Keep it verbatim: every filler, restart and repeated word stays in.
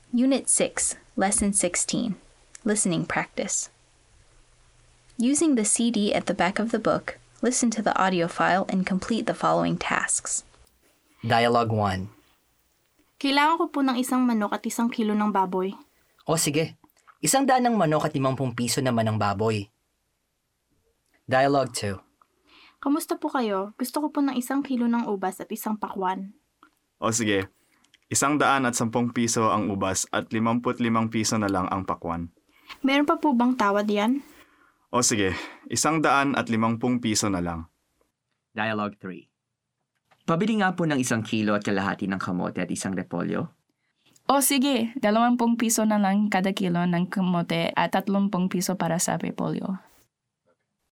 Unit six, Lesson sixteen, Listening Practice. Using the C D at the back of the book, listen to the audio file and complete the following tasks. Dialogue one. Kailangan ko po ng isang manok at isang kilo ng baboy. O sige, isang daan ng manok at limampung piso naman ng baboy. Dialogue two. Kamusta po kayo? Gusto ko po ng isang kilo ng ubas at isang pakwan. O sige, isang daan at sampung piso ang ubas at limamput limang piso na lang ang pakwan. Meron pa po bang tawad yan? O sige, isang daan at limangpung piso na lang. Dialogue three. Pabili nga po ng isang kilo at kalahati ng kamote at isang repolyo. O sige, dalawampung piso na lang kada kilo ng kamote at tatlumpung piso para sa repolyo.